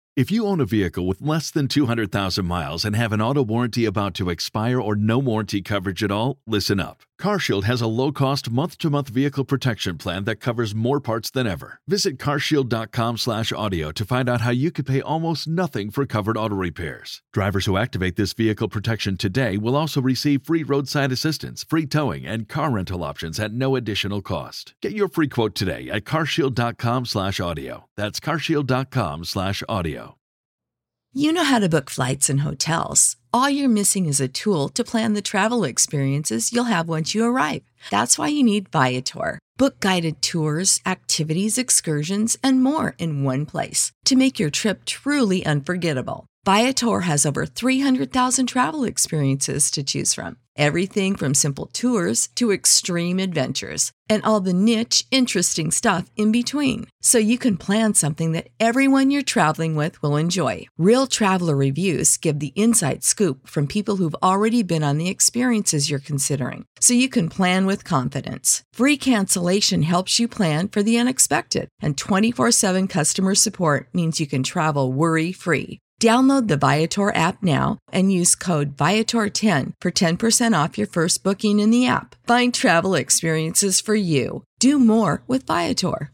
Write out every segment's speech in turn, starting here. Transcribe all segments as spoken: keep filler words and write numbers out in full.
If you own a vehicle with less than two hundred thousand miles and have an auto warranty about to expire or no warranty coverage at all, listen up. CarShield has a low-cost month-to-month vehicle protection plan that covers more parts than ever. Visit carshield.com slash audio to find out how you could pay almost nothing for covered auto repairs. Drivers who activate this vehicle protection today will also receive free roadside assistance, free towing, and car rental options at no additional cost. Get your free quote today at carshield.com slash audio. That's carshield.com slash audio. You know how to book flights and hotels. All you're missing is a tool to plan the travel experiences you'll have once you arrive. That's why you need Viator. Book guided tours, activities, excursions, and more in one place to make your trip truly unforgettable. Viator has over three hundred thousand travel experiences to choose from. Everything from simple tours to extreme adventures and all the niche, interesting stuff in between. So you can plan something that everyone you're traveling with will enjoy. Real traveler reviews give the inside scoop from people who've already been on the experiences you're considering. So you can plan with confidence. Free cancellation helps you plan for the unexpected. And twenty-four seven customer support means you can travel worry-free. Download the Viator app now and use code Viator ten for ten percent off your first booking in the app. Find travel experiences for you. Do more with Viator.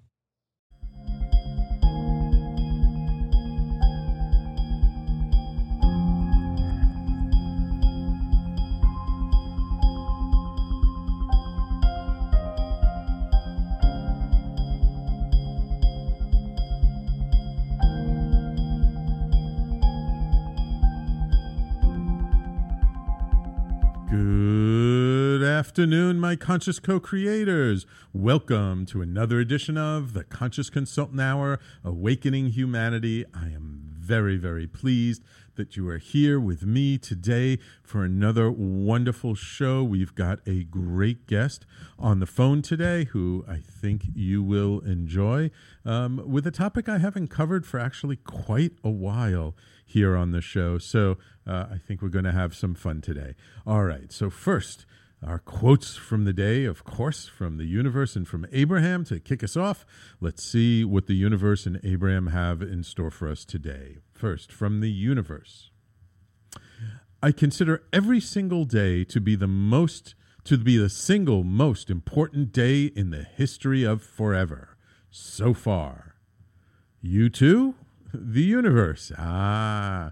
Good afternoon, my conscious co-creators. Welcome to another edition of the Conscious Consultant Hour, Awakening Humanity. I am very, very pleased that you are here with me today for another wonderful show. We've got a great guest on the phone today who I think you will enjoy, um, with a topic I haven't covered for actually quite a while here on the show. So uh, I think we're going to have some fun today. All right. So first, our quotes from the day, of course, from the universe and from Abraham to kick us off. Let's see what the universe and Abraham have in store for us today. First, from the universe. I consider every single day to be the most, to be the single most important day in the history of forever. So far. You too? The universe. Ah.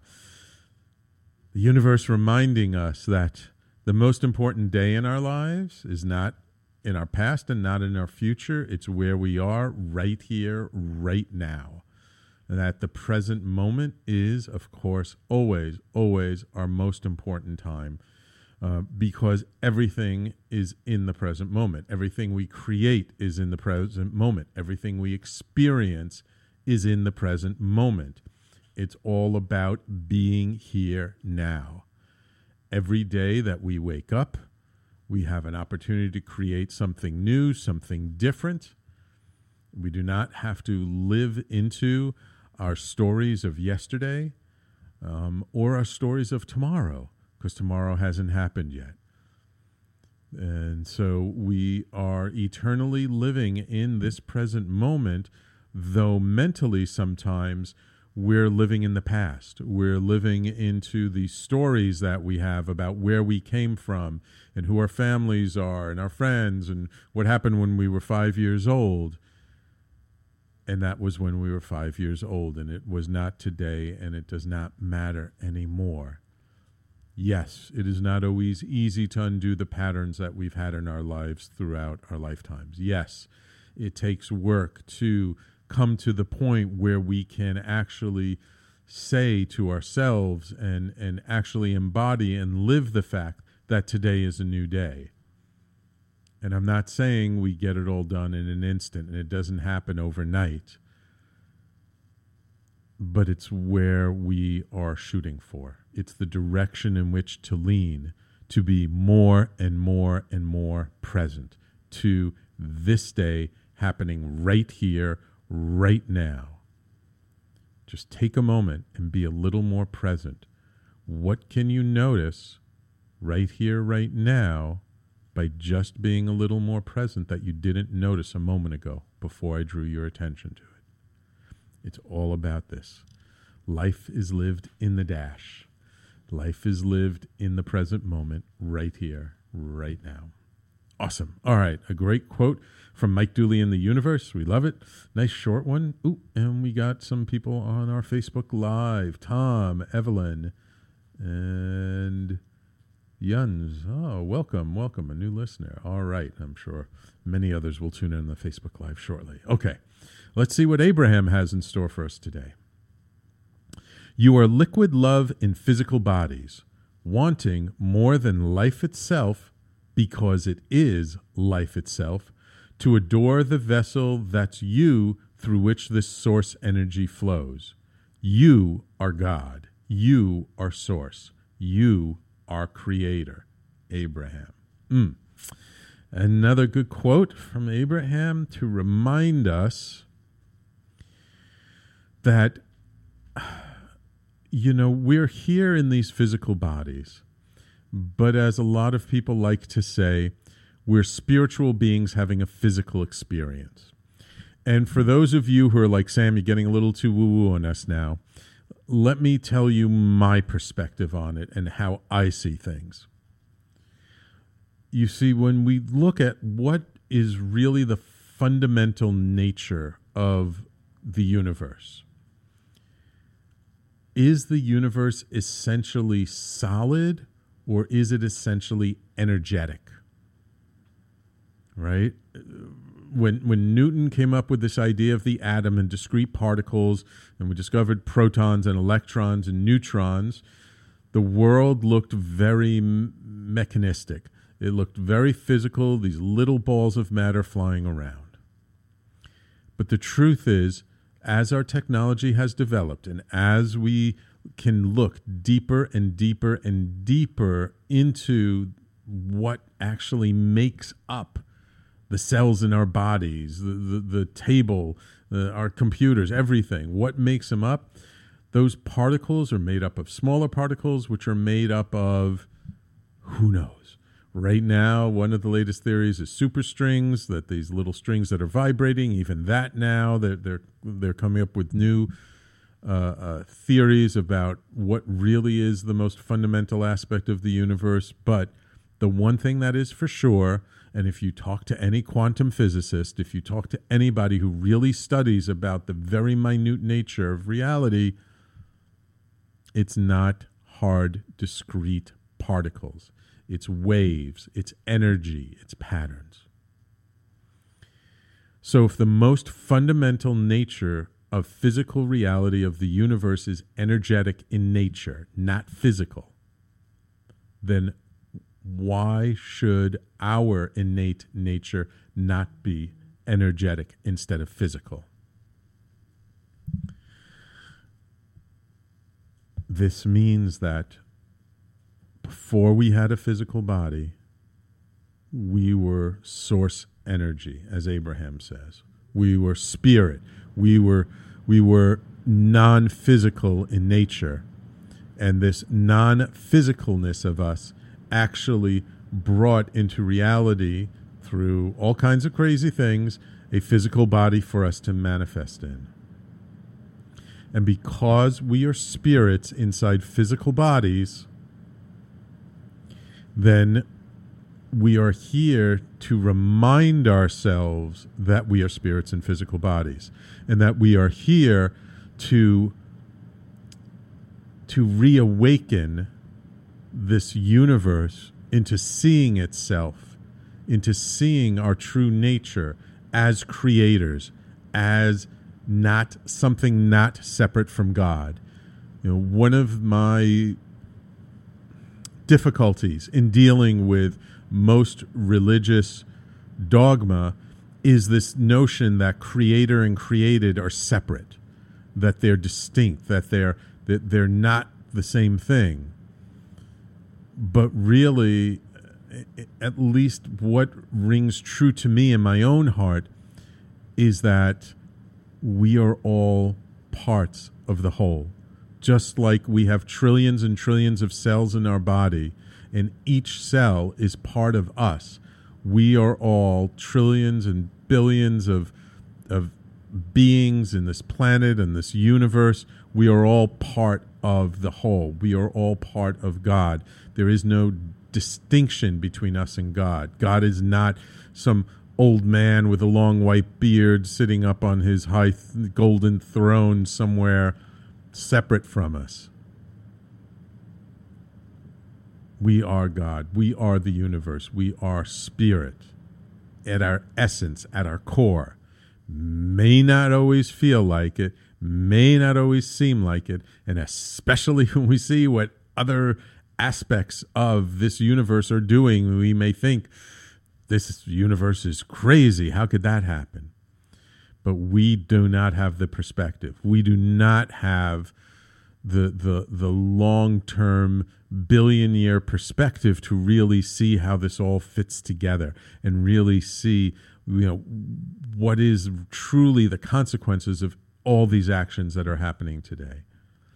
The universe reminding us that the most important day in our lives is not in our past and not in our future. It's where we are right here, right now. And that the present moment is, of course, always, always our most important time, uh, because everything is in the present moment. Everything we create is in the present moment. Everything we experience is in the present moment. It's all about being here now. Every day that we wake up, we have an opportunity to create something new, something different. We do not have to live into our stories of yesterday um, or our stories of tomorrow, because tomorrow hasn't happened yet. And so we are eternally living in this present moment, though mentally sometimes we're living in the past. We're living into the stories that we have about where we came from and who our families are and our friends and what happened when we were five years old. And that was when we were five years old, and it was not today, and it does not matter anymore. Yes, it is not always easy to undo the patterns that we've had in our lives throughout our lifetimes. Yes, it takes work to come to the point where we can actually say to ourselves and, and actually embody and live the fact that today is a new day. And I'm not saying we get it all done in an instant, and it doesn't happen overnight, but it's where we are shooting for. It's the direction in which to lean, to be more and more and more present to this day happening right here, right now. Just take a moment and be a little more present. What can you notice right here, right now, by just being a little more present that you didn't notice a moment ago before I drew your attention to it? It's all about this. Life is lived in the dash. Life is lived in the present moment, right here, right now. Awesome. All right, a great quote from Mike Dooley in the Universe. We love it. Nice short one. Ooh, and we got some people on our Facebook Live. Tom, Evelyn, and Yuns. Oh, welcome, welcome, a new listener. All right, I'm sure many others will tune in on the Facebook Live shortly. Okay, let's see what Abraham has in store for us today. You are liquid love in physical bodies, wanting more than life itself, because it is life itself, to adore the vessel that's you through which this source energy flows. You are God. You are source. You are creator. Abraham. Mm. Another good quote from Abraham to remind us that, you know, we're here in these physical bodies, but as a lot of people like to say, we're spiritual beings having a physical experience. And for those of you who are like, Sam, you're getting a little too woo-woo on us now, let me tell you my perspective on it and how I see things. You see, when we look at what is really the fundamental nature of the universe, is the universe essentially solid, or is it essentially energetic? Right? When when Newton came up with this idea of the atom and discrete particles, and we discovered protons and electrons and neutrons, the world looked very m- mechanistic. It looked very physical, these little balls of matter flying around. But the truth is, as our technology has developed and as we can look deeper and deeper and deeper into what actually makes up the cells in our bodies, the, the, the table, the, our computers, everything, what makes them up, those particles are made up of smaller particles, which are made up of, who knows? Right now, one of the latest theories is superstrings, that these little strings that are vibrating, even that now, they're, they're, they're coming up with new uh, uh, theories about what really is the most fundamental aspect of the universe. But the one thing that is for sure, and if you talk to any quantum physicist, if you talk to anybody who really studies about the very minute nature of reality, it's not hard, discrete particles. It's waves, it's energy, it's patterns. So if the most fundamental nature of physical reality of the universe is energetic in nature, not physical, then why should our innate nature not be energetic instead of physical? This means that before we had a physical body, we were source energy, as Abraham says. We were spirit. We were we were non-physical in nature. And this non-physicalness of us actually brought into reality, through all kinds of crazy things, a physical body for us to manifest in. And because we are spirits inside physical bodies, then we are here to remind ourselves that we are spirits in physical bodies, and that we are here to, to reawaken this universe into seeing itself, into seeing our true nature as creators, as not something not separate from God. You know, one of my difficulties in dealing with most religious dogma is this notion that creator and created are separate, that they're distinct, that they're that they're not the same thing. But really, at least what rings true to me in my own heart is that we are all parts of the whole. Just like we have trillions and trillions of cells in our body, and each cell is part of us, we are all trillions and billions of of beings in this planet and this universe. We are all part of the whole. We are all part of God. There is no distinction between us and God. God is not some old man with a long white beard sitting up on his high th- golden throne somewhere separate from us. We are God. We are the universe. We are spirit at our essence, at our core. May not always feel like it, may not always seem like it, and especially when we see what other aspects of this universe are doing, we may think, this universe is crazy. How could that happen? But we do not have the perspective. We do not have the the the long-term billion-year perspective to really see how this all fits together and really see, you know, what is truly the consequences of all these actions that are happening today.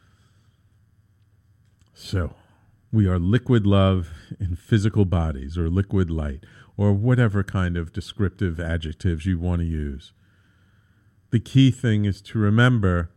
So, we are liquid love in physical bodies, or liquid light, or whatever kind of descriptive adjectives you want to use. The key thing is to remember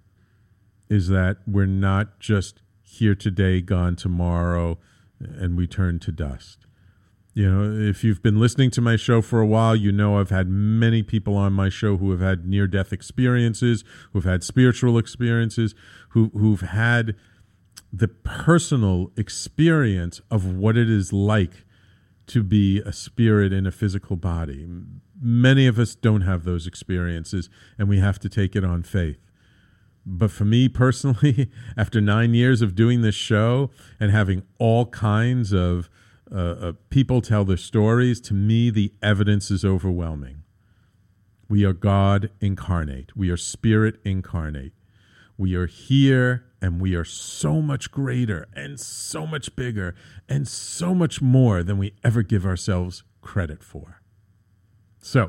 is that we're not just here today, gone tomorrow, and we turn to dust. You know, if you've been listening to my show for a while, you know I've had many people on my show who have had near-death experiences, who've had spiritual experiences, who, who've had the personal experience of what it is like to be a spirit in a physical body. Many of us don't have those experiences, and we have to take it on faith. But for me personally, after nine years of doing this show and having all kinds of uh, uh, people tell their stories, to me, the evidence is overwhelming. We are God incarnate. We are spirit incarnate. We are here, and we are so much greater and so much bigger and so much more than we ever give ourselves credit for. So,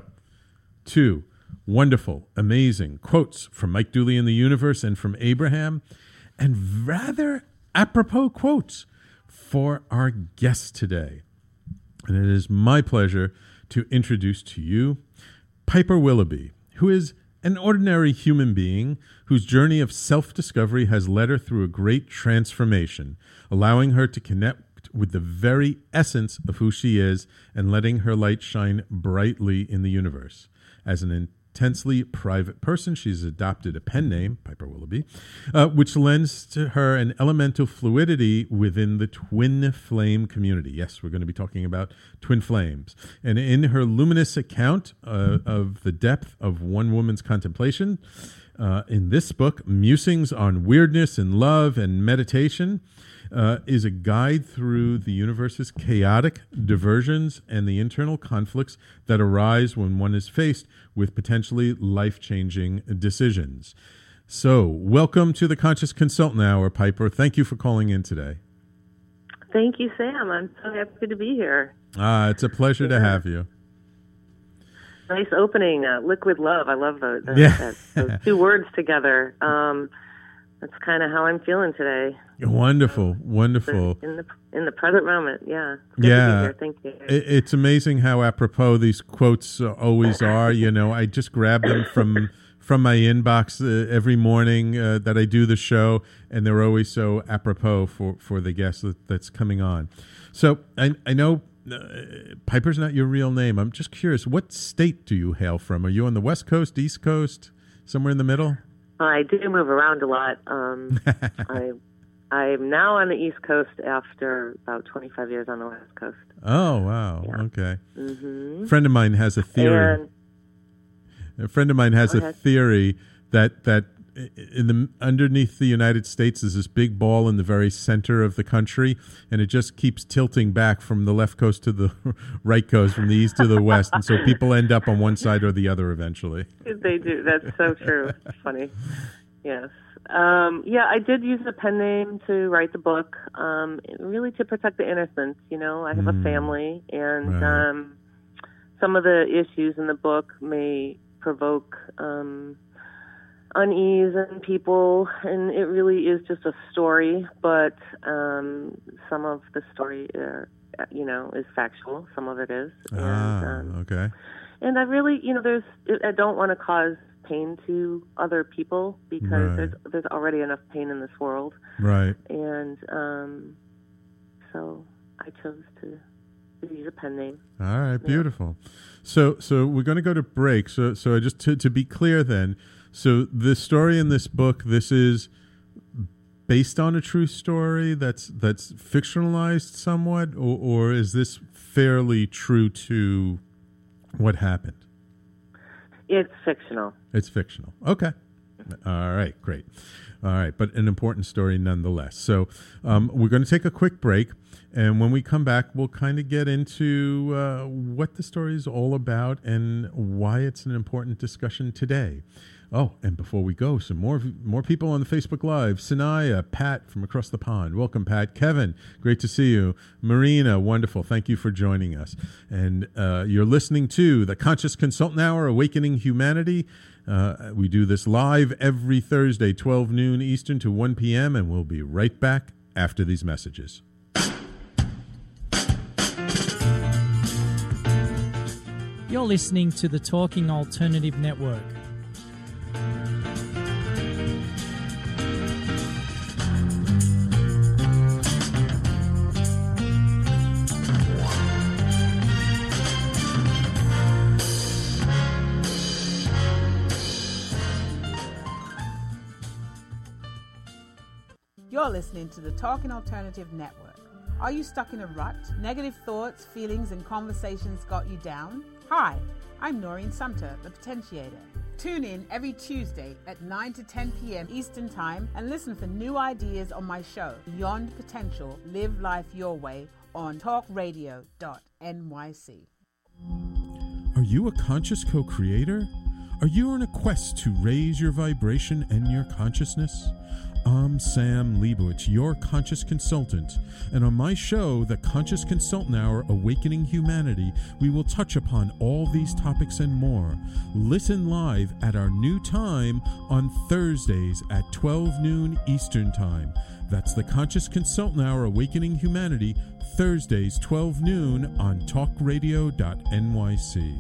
two wonderful, amazing quotes from Mike Dooley in the Universe and from Abraham, and rather apropos quotes for our guest today. And it is my pleasure to introduce to you Piper Willoughby, who is an ordinary human being whose journey of self-discovery has led her through a great transformation, allowing her to connect with the very essence of who she is and letting her light shine brightly in the universe. As an intensely private person, she's adopted a pen name, Piper Willoughby, uh, which lends to her an elemental fluidity within the twin flame community. Yes, we're going to be talking about twin flames. And in her luminous account uh, of the depth of one woman's contemplation, uh, in this book, Musings on Weirdness and Love and Meditation, Uh, is a guide through the universe's chaotic diversions and the internal conflicts that arise when one is faced with potentially life-changing decisions. So, welcome to the Conscious Consultant Hour, Piper. Thank you for calling in today. Thank you, Sam. I'm so happy to be here. Ah, it's a pleasure yeah. to have you. Nice opening, uh, liquid love. I love those, those, yeah. that, those two words together. Um, that's kind of how I'm feeling today. Wonderful, wonderful. In the in the present moment, yeah. Good yeah, to be here. Thank you. It, it's amazing how apropos these quotes uh, always are. You know, I just grab them from from my inbox uh, every morning uh, that I do the show, and they're always so apropos for, for the guest that, that's coming on. So I I know uh, Piper's not your real name. I'm just curious, what state do you hail from? Are you on the West Coast, East Coast, somewhere in the middle? I do move around a lot. Um, I. I'm now on the East Coast after about twenty-five years on the West Coast. Oh, wow. Yeah. Okay. Mm-hmm. A friend of mine has a theory. And, a friend of mine has a ahead. theory that that in the underneath the United States is this big ball in the very center of the country, and it just keeps tilting back from the left coast to the right coast, from the east to the west, and so people end up on one side or the other eventually. They do. That's so true. It's funny. Yes. Um, yeah, I did use a pen name to write the book, um, really to protect the innocence. You know, I have mm. a family, and right. um, some of the issues in the book may provoke um, unease in people, and it really is just a story, but um, some of the story, uh, you know, is factual. Some of it is. Ah, and, um, okay. And I really, you know, there's, I don't want to cause pain to other people because Right. there's there's already enough pain in this world. Right. And um, so I chose to, to use a pen name. All right, beautiful. So, so we're going to go to break. So, so I just to, to be clear, then, so the story in this book, this is based on a true story that's that's fictionalized somewhat, or, or is this fairly true to what happened? It's fictional. It's fictional. Okay. All right, great. All right, but an important story nonetheless. So um, we're going to take a quick break, and when we come back, we'll kind of get into uh, what the story is all about and why it's an important discussion today. Oh, and before we go, some more more people on the Facebook Live. Sanaya, Pat from across the pond. Welcome, Pat. Kevin, great to see you. Marina, wonderful. Thank you for joining us. And uh, you're listening to the Conscious Consultant Hour, Awakening Humanity. Uh, we do this live every Thursday, twelve noon Eastern to one p.m., and we'll be right back after these messages. You're listening to the Talking Alternative Network. You're listening to the Talking Alternative Network. Are you stuck in a rut? Negative thoughts, feelings, and conversations got you down? Hi, I'm Noreen Sumter, the Potentiator. Tune in every Tuesday at nine to ten p.m. Eastern Time and listen for new ideas on my show, Beyond Potential, Live Life Your Way, on talk radio dot n y c. Are you a conscious co-creator? Are you on a quest to raise your vibration and your consciousness? I'm Sam Leibowitz, your conscious consultant, and on my show, The Conscious Consultant Hour, Awakening Humanity, we will touch upon all these topics and more. Listen live at our new time on Thursdays at twelve noon Eastern Time. That's The Conscious Consultant Hour, Awakening Humanity, Thursdays, twelve noon on talk radio dot n y c.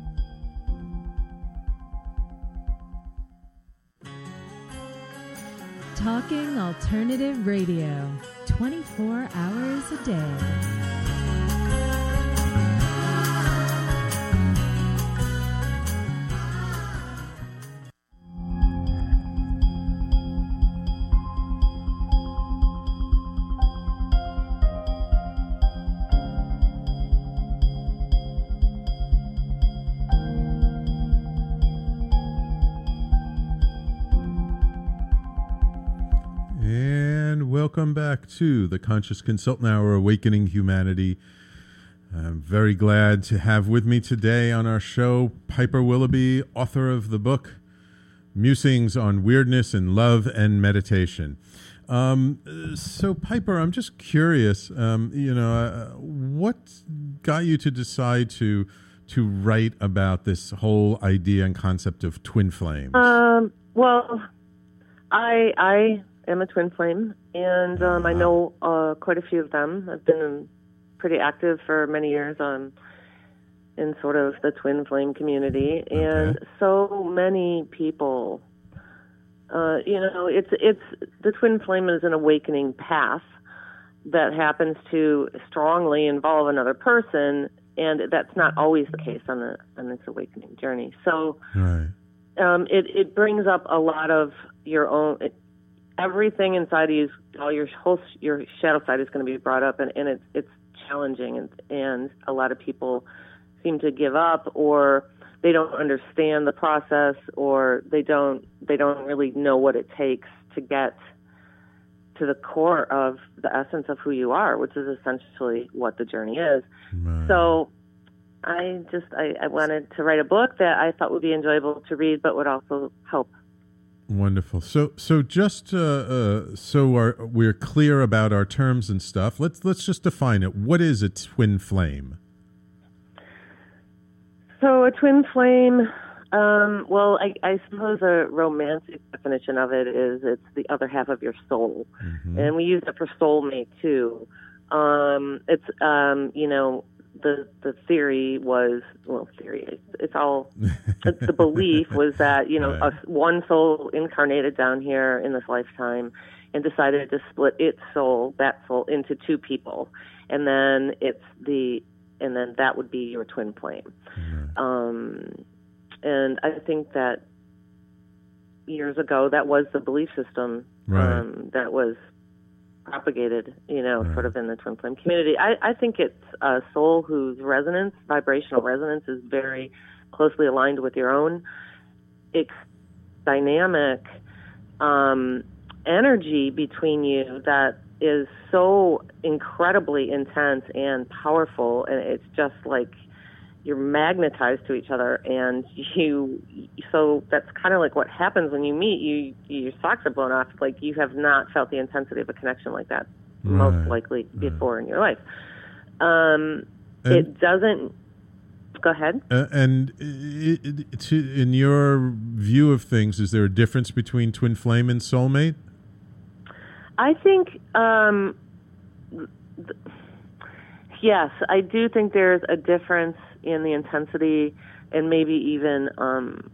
Talking Alternative Radio, twenty-four hours a day. Welcome back to the Conscious Consultant Hour, Awakening Humanity. I'm very glad to have with me today on our show Piper Willoughby, author of the book Musings on Weirdness in Love and Meditation. Um, so, Piper, I'm just curious, um, you know, uh, what got you to decide to to write about this whole idea and concept of twin flames? Um, well, I I am a twin flame, and um, I know uh, quite a few of them. I've been pretty active for many years on in sort of the twin flame community, Okay. and so many people. Uh, you know, it's it's the twin flame is an awakening path that happens to strongly involve another person, and that's not always the case on the on this awakening journey. So, Right. um, it it brings up a lot of your own. It, everything inside of you, all your whole your shadow side is going to be brought up, and, and it's it's challenging, and and a lot of people seem to give up, or they don't understand the process, or they don't they don't really know what it takes to get to the core of the essence of who you are, which is essentially what the journey is. Right. So I just I, I wanted to write a book that I thought would be enjoyable to read, but would also help. Wonderful. So, so just uh, uh, so our, we're clear about our terms and stuff. Let's let's just define it. What is a twin flame? So a twin flame. Um, well, I, I suppose a romantic definition of it is it's the other half of your soul, Mm-hmm. and we use it for soulmate too. Um, it's um, you know the the theory was, well, theory, it's, it's all, the belief was that, you know, Right. a, one soul incarnated down here in this lifetime and decided to split its soul, that soul, into two people. And then it's the, and then that would be your twin flame. Mm-hmm. Um, and I think that years ago, that was the belief system Right. um, that was propagated, you know, Right. sort of in the twin flame community. I, I think it's a soul whose resonance, vibrational resonance, is very closely aligned with your own. It's dynamic um, energy between you that is so incredibly intense and powerful, and it's just like you're magnetized to each other, and you, so that's kind of like what happens when you meet. You, your socks are blown off. Like, you have not felt the intensity of a connection like that, Right. most likely before in your life. Um, And- it doesn't, go ahead. Uh, and i i to, in your view of things, is there a difference between twin flame and soulmate? I think, um, th- yes, I do think there's a difference in the intensity and maybe even um,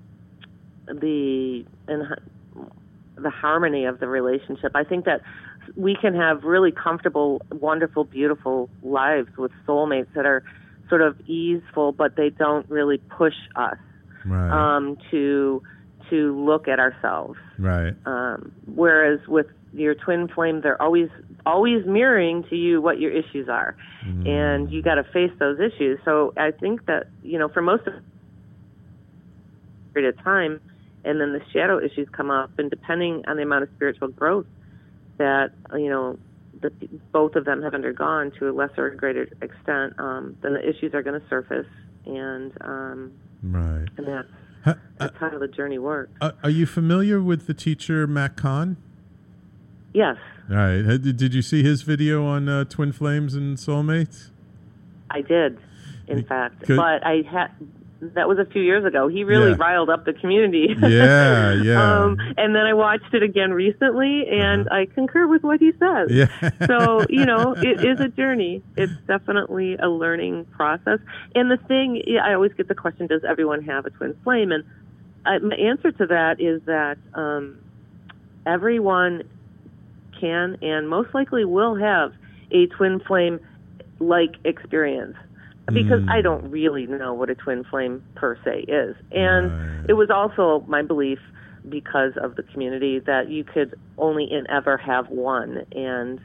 the in, the harmony of the relationship. I think that we can have really comfortable, wonderful, beautiful lives with soulmates that are sort of easeful, but they don't really push us Right. um, to to look at ourselves. Right. Um, whereas with your twin flame, they're always always mirroring to you what your issues are, Mm. and you got to face those issues. So I think that, you know, for most of the period of time, and then the shadow issues come up, and depending on the amount of spiritual growth that, you know, the, both of them have undergone to a lesser or greater extent, um, then the issues are going to surface, and um, Right. and that's Ha- that's how the journey works. uh, are you familiar with the teacher Matt Kahn? Yes. All right. Uh, Did did you see his video on uh, twin flames and soulmates? I did, in fact, Could- but I had that was a few years ago. He really Yeah. riled up the community. Yeah, yeah. um, and then I watched it again recently, and Uh-huh. I concur with what he says. Yeah. So, you know, it is a journey. It's definitely a learning process. And the thing, yeah, I always get the question, does everyone have a twin flame? And I, my answer to that is that um, everyone can and most likely will have a twin flame-like experience. Because Mm. I don't really know what a twin flame per se is. And Right. it was also my belief, because of the community, that you could only and ever have one. And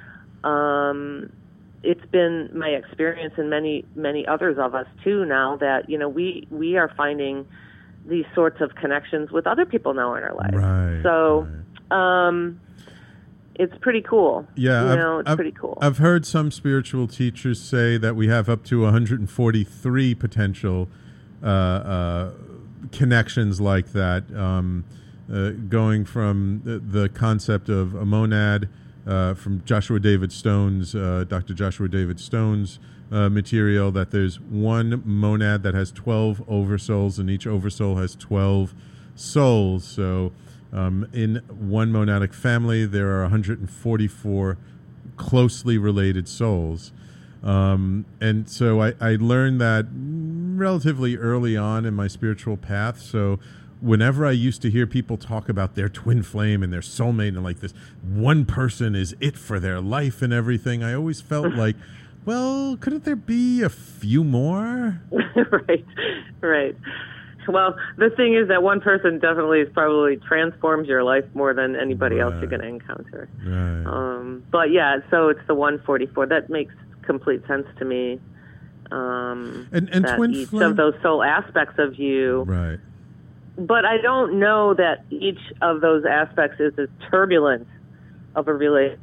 um, it's been my experience, and many, many others of us too now, that, you know, we, we are finding these sorts of connections with other people now in our lives. Right. So right. um, it's pretty cool. Yeah, You I've, know, it's I've- pretty cool. I've heard some spiritual teachers say that we have up to one hundred forty-three potential uh, uh, connections like that, um, uh, going from the, the concept of a monad uh, from Joshua David Stone's, uh, Doctor Joshua David Stone's uh, material, that there's one monad that has twelve oversouls, and each oversoul has twelve souls. So Um, in one monadic family, there are one hundred forty-four closely related souls. Um, and so I, I learned that relatively early on in my spiritual path. So whenever I used to hear people talk about their twin flame and their soulmate and like this one person is it for their life and everything, I always felt like, well, couldn't there be a few more? Right, right. Well, the thing is that one person definitely has probably transforms your life more than anybody else you're Right. going to encounter. Right. Um, but yeah, so it's the one forty-four. That makes complete sense to me. Um, And- and that twin each flame- of those soul aspects of you. Right. But I don't know that each of those aspects is as turbulent of a relationship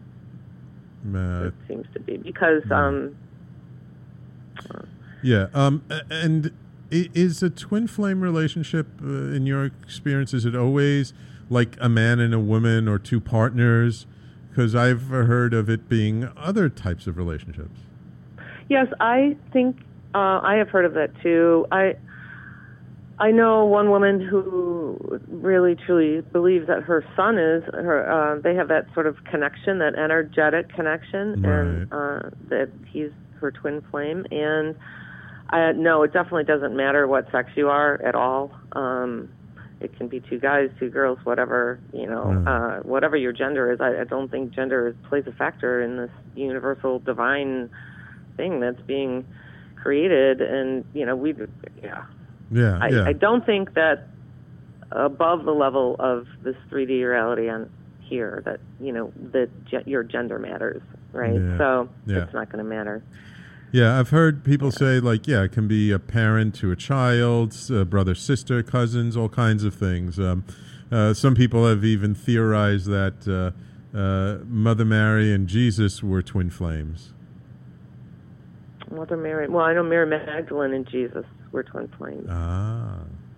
Uh, it seems to be, because um, Yeah, um, a- and i- is a twin flame relationship, uh, in your experience, is it always like a man and a woman or two partners? Because I've heard of it being other types of relationships. yes, I think uh, I have heard of that too. I I know one woman who really truly believes that her son is her. Uh, they have that sort of connection, that energetic connection, and Right. uh, that he's her twin flame. And uh, no, it definitely doesn't matter what sex you are at all. Um, it can be two guys, two girls, whatever, you know, mm. uh, whatever your gender is. I, I don't think gender is, plays a factor in this universal divine thing that's being created. And, you know, we, yeah. Yeah, I, yeah. I don't think that above the level of this three D reality on here that, you know, that ge- your gender matters, right? Yeah. So yeah. it's not going to matter. Yeah, I've heard people yeah. say, like, yeah, it can be a parent to a child, a brother, sister, cousins, all kinds of things. Um, uh, some people have even theorized that uh, uh, Mother Mary and Jesus were twin flames. Mother Mary, well, I know Mary Magdalene and Jesus were twin flames. Ah.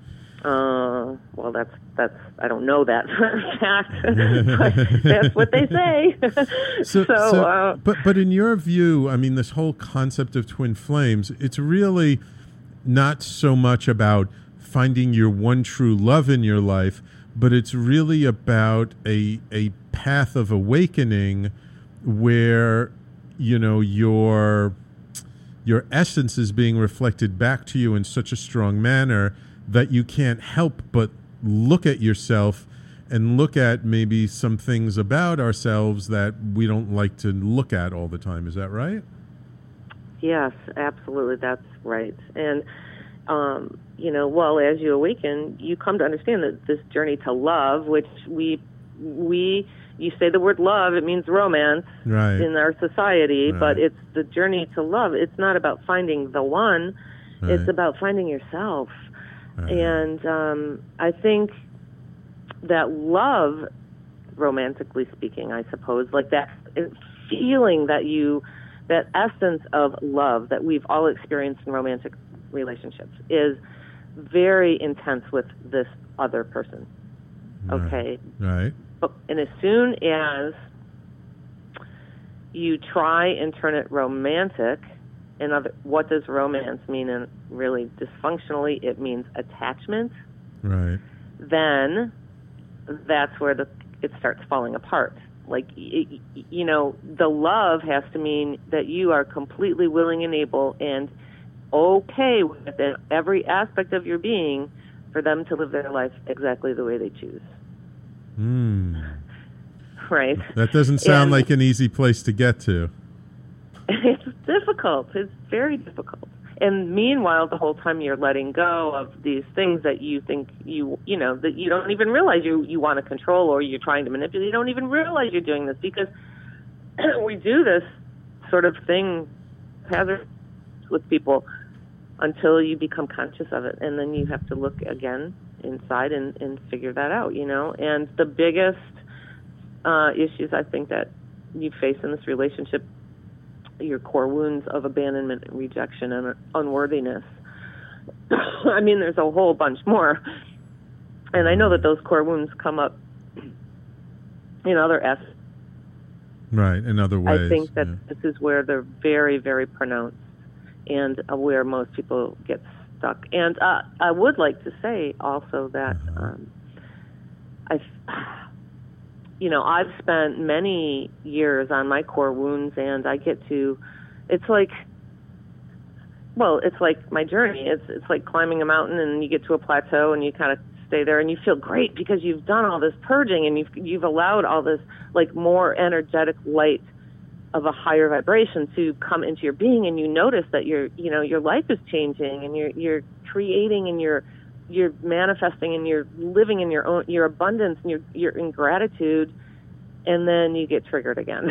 Uh, well, that's, that's, I don't know that for a fact, but that's what they say. so, so, so uh, but, but in your view, I mean, this whole concept of twin flames, it's really not so much about finding your one true love in your life, but it's really about a, a path of awakening where, you know, your, your essence is being reflected back to you in such a strong manner that you can't help but look at yourself and look at maybe some things about ourselves that we don't like to look at all the time. Is that right? Yes, absolutely. That's right. And, um, you know, well, as you awaken, you come to understand that this journey to love, which we, we, you say the word love, it means romance right. in our society, right. but it's the journey to love. It's not about finding the one. Right. It's about finding yourself. Right. And um, I think that love, romantically speaking, I suppose, like that feeling that you, that essence of love that we've all experienced in romantic relationships is very intense with this other person. Okay? Right. Right. And as soon as you try and turn it romantic, and other, what does romance mean? And really dysfunctionally, it means attachment. Right. Then that's where the it starts falling apart. Like, it, you know, the love has to mean that you are completely willing and able and okay with every aspect of your being for them to live their life exactly the way they choose. Hmm. Right. That doesn't sound and like an easy place to get to. It's difficult. It's very difficult. And meanwhile, the whole time you're letting go of these things that you think you, you know, that you don't even realize you, you want to control or you're trying to manipulate. You don't even realize you're doing this because we do this sort of thing with people until you become conscious of it. And then you have to look again inside and, and figure that out, you know. And the biggest uh, issues I think that you face in this relationship, your core wounds of abandonment, rejection, and unworthiness. I mean, there's a whole bunch more. And I know that those core wounds come up in other aspects. Right, in other ways. I think that yeah. this is where they're very, very pronounced and uh, where most people get stuck. And uh, I would like to say also that uh-huh. um, I... You know, I've spent many years on my core wounds, and I get to, it's like, well, it's like my journey. It's it's like climbing a mountain, and you get to a plateau, and you kind of stay there, and you feel great because you've done all this purging, and you've you've allowed all this like more energetic light of a higher vibration to come into your being, and you notice that your you know your life is changing, and you're you're creating, and you're you're manifesting and you're living in your own your abundance and you're you're in gratitude, and then you get triggered again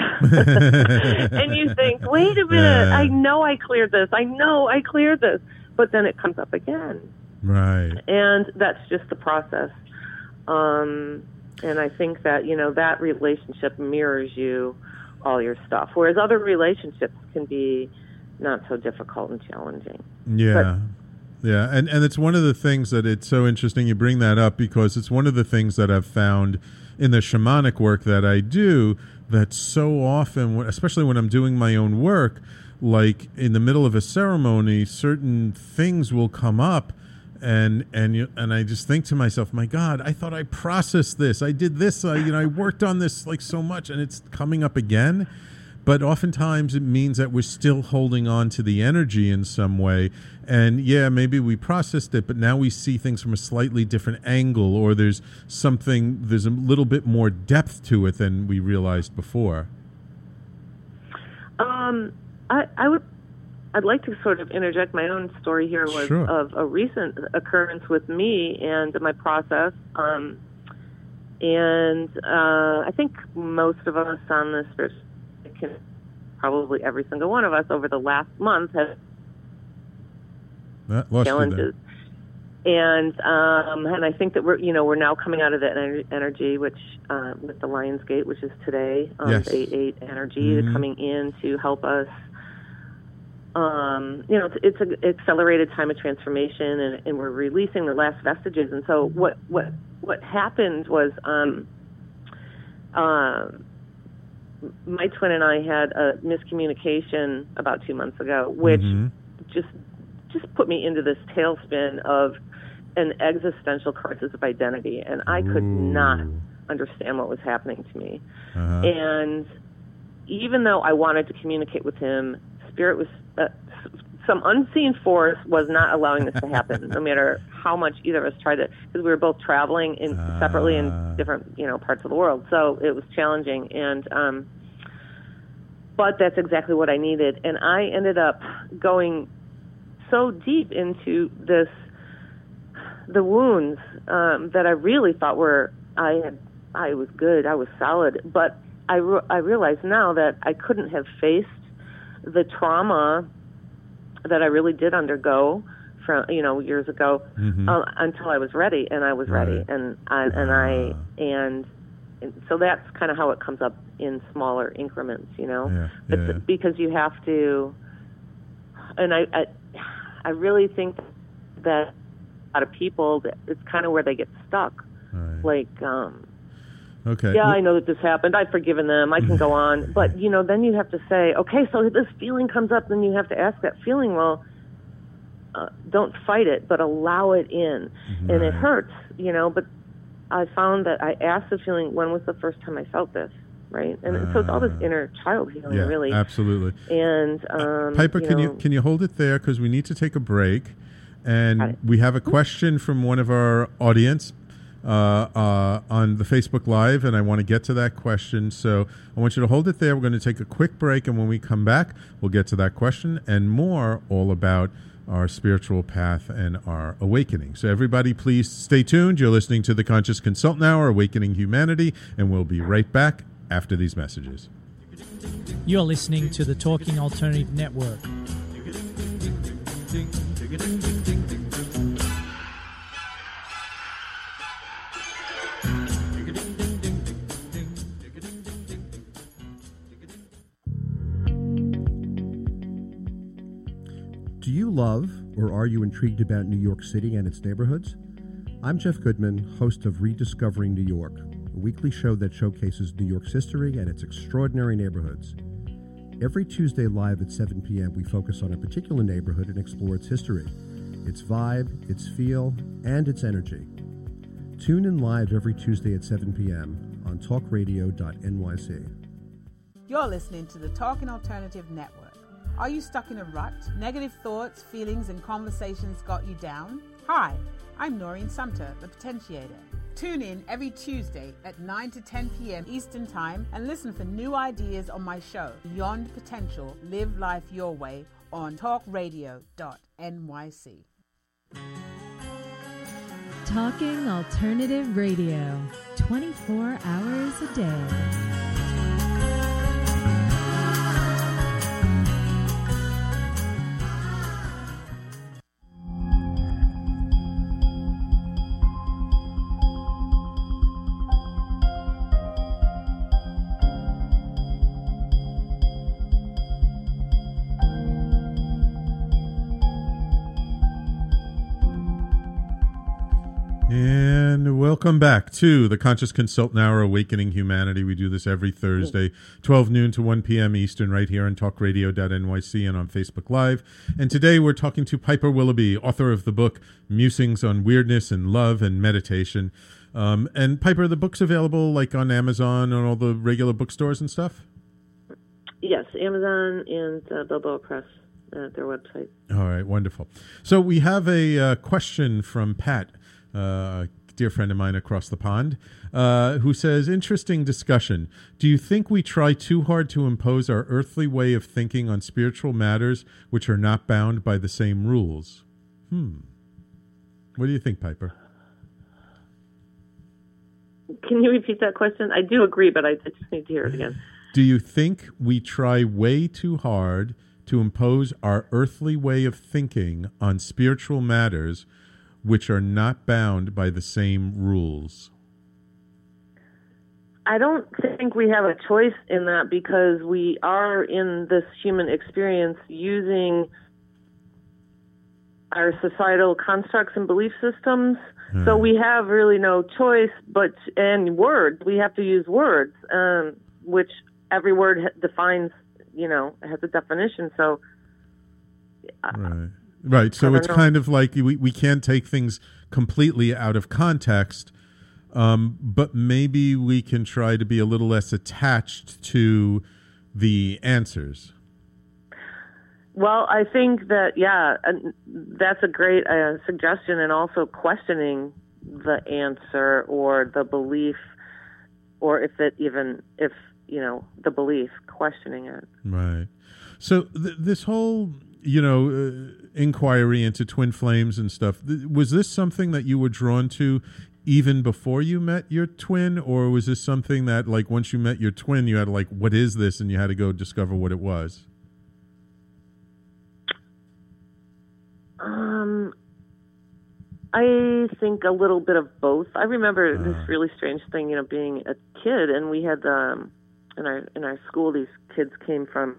and you think, wait a minute, yeah. I know I cleared this I know I cleared this but then it comes up again, right? And that's just the process. Um and I think that, you know, that relationship mirrors you all your stuff, whereas other relationships can be not so difficult and challenging. Yeah. But, Yeah, and, and it's one of the things that it's so interesting you bring that up because it's one of the things that I've found in the shamanic work that I do that so often, especially when I'm doing my own work, like in the middle of a ceremony, certain things will come up and and you, and I just think to myself, my God, I thought I processed this. I did this. I, you know, I worked on this like so much and it's coming up again. but oftentimes it means that we're still holding on to the energy in some way. And yeah, maybe we processed it, but now we see things from a slightly different angle, or there's something, there's a little bit more depth to it than we realized before. Um, I, I would, I'd like to sort of interject my own story here was Sure. of a recent occurrence with me and my process. Um, and uh, I think most of us on this spiritual, can, probably every single one of us over the last month has That lost challenges. And um, and I think that we're you know we're now coming out of that ener- energy, which uh, with the Lionsgate, which is today, um, Yes. the eight eight energy Mhm. coming in to help us. Um, you know, it's, it's an accelerated time of transformation, and, and we're releasing the last vestiges. And so, what what what happened was, um, uh, my twin and I had a miscommunication about two months ago, which Mhm. just just put me into this tailspin of an existential crisis of identity, and I could Ooh. not understand what was happening to me. Uh-huh. And even though I wanted to communicate with him, Spirit was uh, some unseen force was not allowing this to happen, no matter how much either of us tried to, because we were both traveling in Ah. separately in different you know parts of the world, so it was challenging. And um, but that's exactly what I needed, and I ended up going so deep into this, the wounds um, that I really thought were, I had, I was good, I was solid, but I, re- I realize now that I couldn't have faced the trauma that I really did undergo from, you know, years ago Mhm. uh, until I was ready, and I was ready, Right. and I, and I, Ah. and, and so that's kind of how it comes up in smaller increments, you know, Yeah, but yeah, the- yeah. because you have to, and I, I, I really think that a lot of people, that it's kind of where they get stuck. Right. Like, um, Okay. yeah, Well- I know that this happened. I've forgiven them. I can go on. But, you know, then you have to say, okay, so this feeling comes up, then you have to ask that feeling, well, uh, don't fight it, but allow it in. And it Right. hurts, you know, but I found that I asked the feeling, when was the first time I felt this, right? And so it's all this Ah. inner child healing, Yeah, really. absolutely. And, um, Piper, you can know, you can you hold it there, because we need to take a break, Got and it. we have a question from one of our audience uh, uh, on the Facebook Live, and I want to get to that question. So I want you to hold it there. We're going to take a quick break, and when we come back, we'll get to that question and more, all about our spiritual path and our awakening. So everybody, please stay tuned. You're listening to the Conscious Consultant Hour, Awakening Humanity, and we'll be right back after these messages. You're listening to the Talking Alternative Network. Do you love or are you intrigued about New York City and its neighborhoods? I'm Jeff Goodman, host of Rediscovering New York, a weekly show that showcases New York's history and its extraordinary neighborhoods. Every Tuesday live at seven p.m., we focus on a particular neighborhood and explore its history, its vibe, its feel, and its energy. Tune in live every Tuesday at seven p.m. on talk radio dot N Y C. You're listening to the Talking Alternative Network. Are you stuck in a rut? Negative thoughts, feelings, and conversations got you down? Hi, I'm Noreen Sumter, the Potentiator. Tune in every Tuesday at nine to ten p.m. Eastern Time and listen for new ideas on my show, Beyond Potential, Live Life Your Way, on talk radio dot N Y C. Talking Alternative Radio, twenty-four hours a day. And welcome back to the Conscious Consultant Hour, Awakening Humanity. We do this every Thursday, twelve noon to one p.m. Eastern, right here on talk radio dot N Y C and on Facebook Live. And today we're talking to Piper Willoughby, author of the book Musings on Weirdness and Love and Meditation. Um, and Piper, the book's available like on Amazon and all the regular bookstores and stuff? Yes, yes, Amazon and uh, Balboa Press at their website. All right, wonderful. So we have a uh, question from Pat, uh, a dear friend of mine across the pond, uh, who says, interesting discussion. Do you think we try too hard to impose our earthly way of thinking on spiritual matters which are not bound by the same rules? Hmm. What do you think, Piper? Can you repeat that question? I do agree, but I just need to hear it again. Do you think we try way too hard to impose our earthly way of thinking on spiritual matters which are not bound by the same rules? I don't think we have a choice in that, because we are in this human experience using our societal constructs and belief systems. Hmm. So we have really no choice, but, and words, we have to use words, um, which every word defines, you know, has a definition. So, uh, right. Right. So it's know. kind of like we, we can't take things completely out of context, um, but maybe we can try to be a little less attached to the answers. Well, I think that, yeah, that's a great uh, suggestion, and also questioning the answer or the belief, or if it even, if, you know, the belief, questioning it. Right. So th- this whole, you know, uh, inquiry into twin flames and stuff, th- was this something that you were drawn to even before you met your twin, or was this something that, like, once you met your twin, you had to, like, what is this, and you had to go discover what it was? Um, I think a little bit of both. I remember uh. this really strange thing, you know, being a kid, and we had um, in our in our school, these kids came from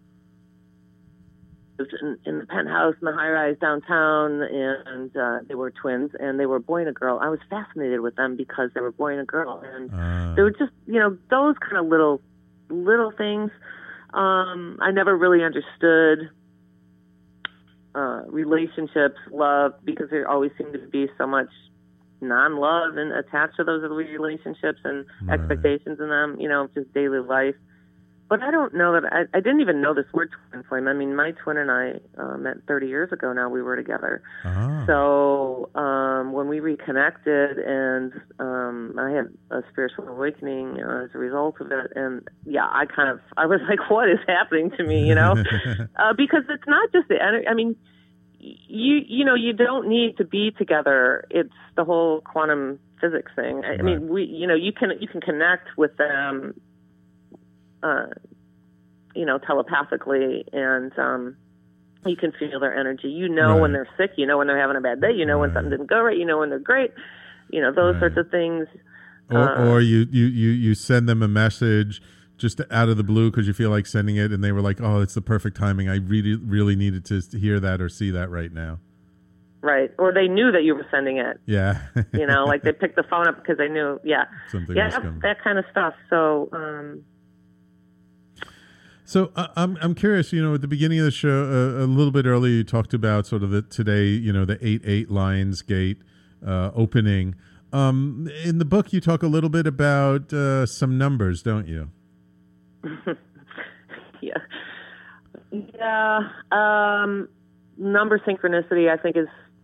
in, in the penthouse in the high rise downtown, and uh, they were twins, and they were a boy and a girl. I was fascinated with them because they were a boy and a girl, and uh. they were just, you know, those kind of little little things. Um, I never really understood Uh, relationships, love, because there always seemed to be so much non-love and attached to those relationships and right. expectations in them, you know, just daily life. But I don't know that, I, I didn't even know this word twin flame. I mean, my twin and I uh, met thirty years ago now, we were together. Ah. So um, when we reconnected, and um, I had a spiritual awakening uh, as a result of it, and yeah, I kind of, I was like, what is happening to me, you know? uh, because it's not just the energy, I mean, you you know, you don't need to be together. It's the whole quantum physics thing. I, right. I mean, we, you know, you can, you can connect with them, uh, you know, telepathically, and um, you can feel their energy. You know right. when they're sick, you know when they're having a bad day, you know right. when something didn't go right, you know when they're great, you know, those right. sorts of things. Or, uh, or you, you, you, you send them a message just out of the blue because you feel like sending it, and they were like, oh, it's the perfect timing. I really, really needed to hear that or see that right now. Right. Or they knew that you were sending it. Yeah. you know, like they picked the phone up because they knew, yeah. Something yeah, was that, coming. that kind of stuff. So, um, So uh, I'm I'm curious. You know, at the beginning of the show, uh, a little bit earlier, you talked about sort of the today. You know, the eight eight Lionsgate uh, opening. Um, in the book, you talk a little bit about uh, some numbers, don't you? yeah, yeah. Um, number synchronicity, I think, is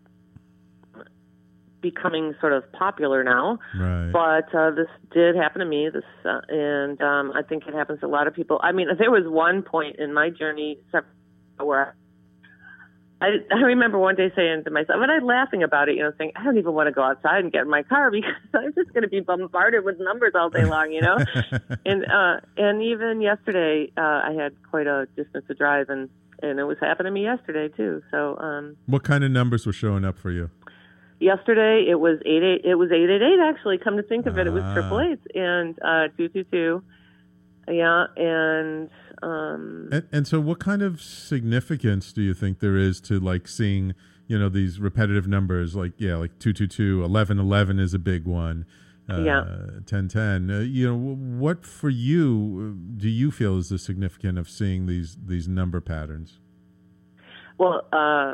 becoming sort of popular now. Right. But uh, this did happen to me, this, uh, and um, I think it happens to a lot of people. I mean, there was one point in my journey where I, I remember one day saying to myself, and I'm laughing about it, you know, saying, I don't even want to go outside and get in my car because I'm just going to be bombarded with numbers all day long, you know? and uh, and even yesterday, uh, I had quite a distance to drive, and, and it was happening to me yesterday, too. So, um, what kind of numbers were showing up for you? Yesterday, it was eight eight. It was eight eight eight. Actually, come to think of it, ah. it was triple eights and uh, two two two. Yeah, and, um, and and so, what kind of significance do you think there is to like seeing, you know, these repetitive numbers? Like, yeah, like two two two, eleven eleven is a big one. Uh, yeah, ten ten. Uh, you know, what for you do you feel is the significance of seeing these these number patterns? Well, uh.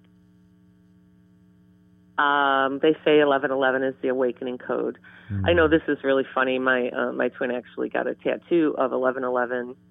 Um, they say eleven eleven is the awakening code. Mm. I know this is really funny. My uh, my twin actually got a tattoo of eleven eleven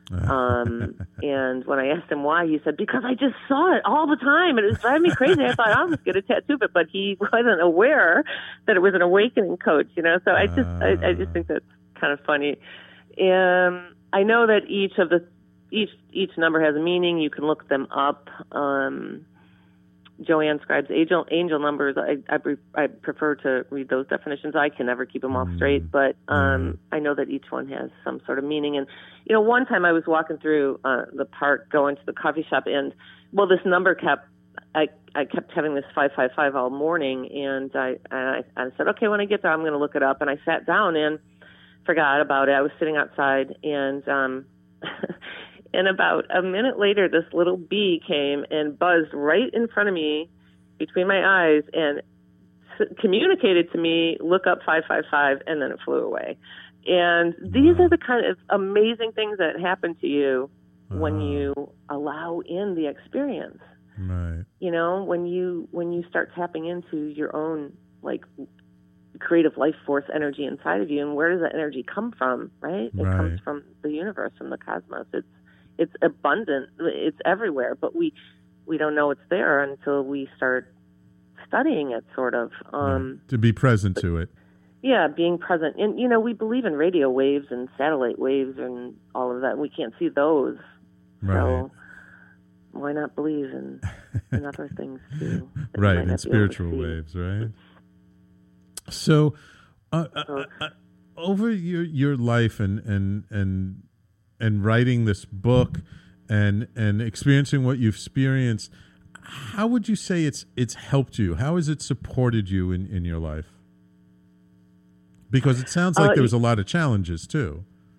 Um, and when I asked him why, he said, because I just saw it all the time, and it was driving me crazy. I thought I was going to tattoo it, but he wasn't aware that it was an awakening coach, you know? So I just, I, I just think that's kind of funny. Um, I know that each of the, each, each number has a meaning. You can look them up. Um, Joanne Scribe's angel, angel numbers, I, I, I prefer to read those definitions. I can never keep them all straight, but um, I know that each one has some sort of meaning. And, you know, one time I was walking through uh, the park going to the coffee shop, and, well, this number kept, I, I kept having this five five five all morning, and I, I, I said, okay, when I get there, I'm going to look it up. And I sat down and forgot about it. I was sitting outside, and um and about a minute later, this little bee came and buzzed right in front of me between my eyes and s- communicated to me, look up five five five, and then it flew away. And these are the kind of amazing things that happen to you uh-huh. when you allow in the experience. Right. You know, when you when you start tapping into your own, like, creative life force energy inside of you, and where does that energy come from, right? It right. comes from the universe, from the cosmos. It's it's abundant. It's everywhere, but we we don't know it's there until we start studying it, sort of. Um, yeah. To be present but, to it. Yeah, being present. And, you know, we believe in radio waves and satellite waves and all of that. We can't see those. Right. So why not believe in, in other things, too? Right, in spiritual waves, right? So, uh, uh, uh, over your your life and and and and writing this book and and experiencing what you've experienced, how would you say it's it's helped you? How has it supported you in, in your life? Because it sounds like uh, there was a lot of challenges too.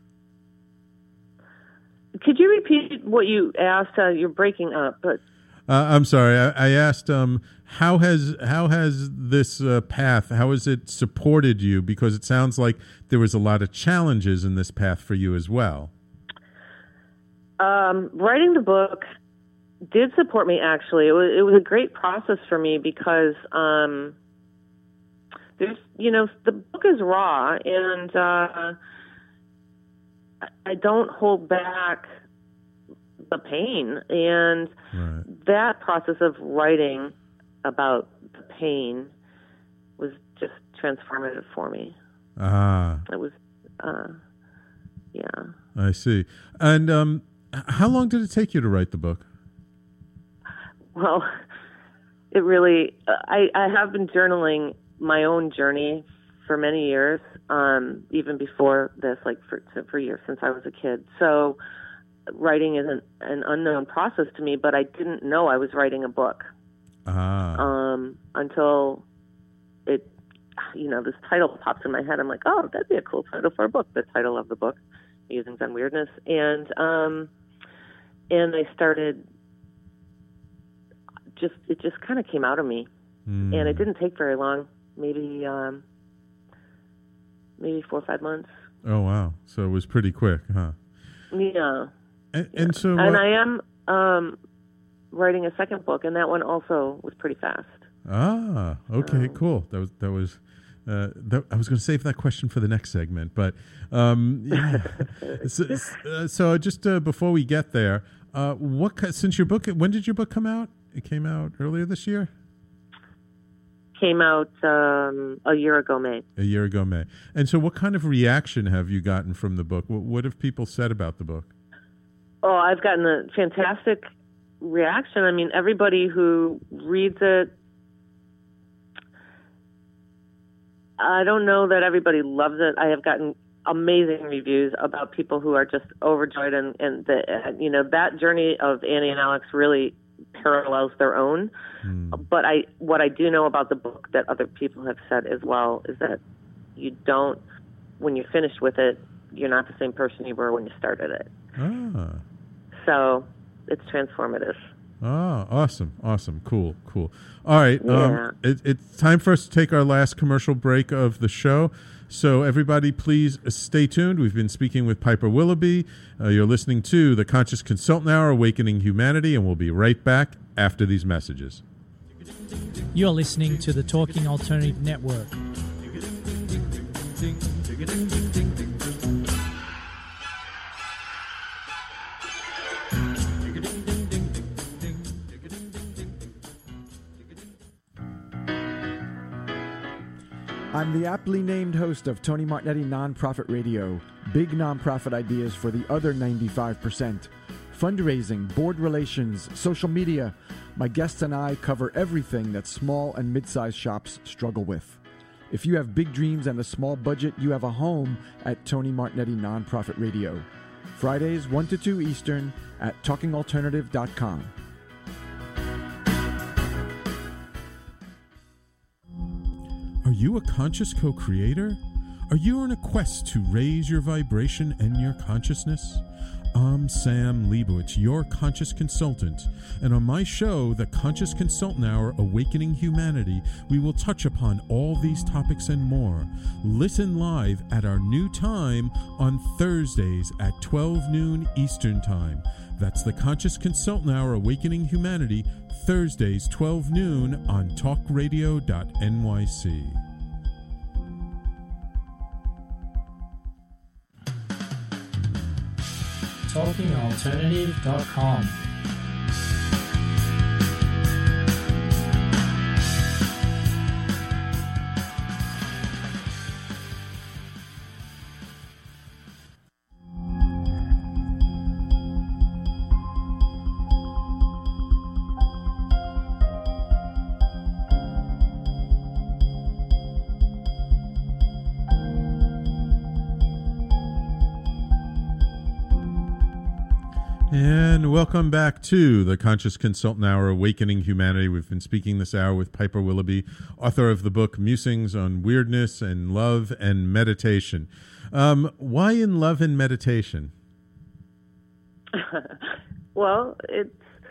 Could you repeat what you asked? Uh, you're breaking up, but. Uh, I'm sorry. I, I asked, um, how has how has this uh, path? How has it supported you? Because it sounds like there was a lot of challenges in this path for you as well. Um, writing the book did support me. Actually, it was it was a great process for me because um, there's you know the book is raw, and uh, I don't hold back the pain, and right. that process of writing about the pain was just transformative for me. Ah, it was, uh, yeah. I see. And um, how long did it take you to write the book? Well, it really. Uh, I I have been journaling my own journey for many years, um, even before this, like for for years since I was a kid. So. Writing is an, an unknown process to me, but I didn't know I was writing a book ah. um, until it, you know, this title pops in my head. I'm like, oh, that'd be a cool title for a book. The title of the book, Musings on Weirdness, and um, and I started just it just kind of came out of me, mm. and it didn't take very long, maybe um, maybe four or five months. Oh wow! So it was pretty quick, huh? Yeah. And, and so, and I am um, writing a second book, and that one also was pretty fast. Ah, okay, um, cool. That was that was. Uh, that, I was going to save that question for the next segment, but um, yeah. so, uh, so just uh, before we get there, uh, what since your book? When did your book come out? It came out earlier this year. Came out um, a year ago, May. A year ago, May. And so, what kind of reaction have you gotten from the book? What, what have people said about the book? Oh, I've gotten a fantastic reaction. I mean, everybody who reads it, I don't know that everybody loves it. I have gotten amazing reviews about people who are just overjoyed, and, and the, you know, that journey of Annie and Alex really parallels their own. Hmm. But I, what I do know about the book that other people have said as well is that you don't, when you're finished with it, you're not the same person you were when you started it. Ah. So it's transformative. Ah, awesome, awesome, cool, cool. All right, yeah. um, it, it's time for us to take our last commercial break of the show. So everybody, please stay tuned. We've been speaking with Piper Willoughby. Uh, you're listening to the Conscious Consultant Hour, Awakening Humanity, and we'll be right back after these messages. You're listening to the Talking Alternative Network. I'm the aptly named host of Tony Martignetti Nonprofit Radio, big nonprofit ideas for the other ninety-five percent. Fundraising, board relations, social media. My guests and I cover everything that small and mid-sized shops struggle with. If you have big dreams and a small budget, you have a home at Tony Martignetti Nonprofit Radio. Fridays, one to two Eastern at talking alternative dot com. Are you a conscious co-creator? Are you on a quest to raise your vibration and your consciousness? I'm Sam Leibowitz, your conscious consultant, and on my show, The Conscious Consultant Hour, Awakening Humanity, we will touch upon all these topics and more. Listen live at our new time on Thursdays at twelve noon Eastern Time. That's The Conscious Consultant Hour, Awakening Humanity, Thursdays, twelve noon on talk radio dot N Y C. talking alternative dot com. And welcome back to the Conscious Consultant Hour, Awakening Humanity. We've been speaking this hour with Piper Willoughby, author of the book Musings on Weirdness and Love and Meditation. Um, why in love and meditation? Well, it's